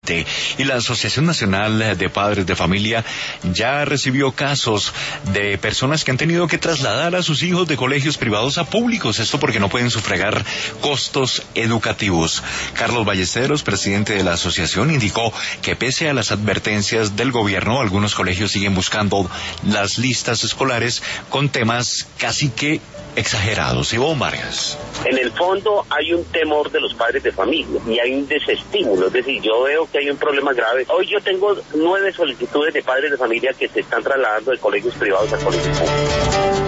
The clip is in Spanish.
2020. Y la Asociación Nacional de Padres de Familia ya recibió casos de personas que han tenido que trasladar a sus hijos de colegios privados a públicos. Esto porque no pueden sufragar costos educativos. Carlos Ballesteros, presidente de la asociación, indicó que pese a las advertencias del gobierno, algunos colegios siguen buscando las listas escolares con temas casi que exagerados. Ivonne Vargas. En el fondo hay un temor de los padres de familia y hay un desestímulo, es decir, yo veo que hay un problema grave. Hoy yo tengo 9 solicitudes de padres de familia que se están trasladando de colegios privados a colegios públicos.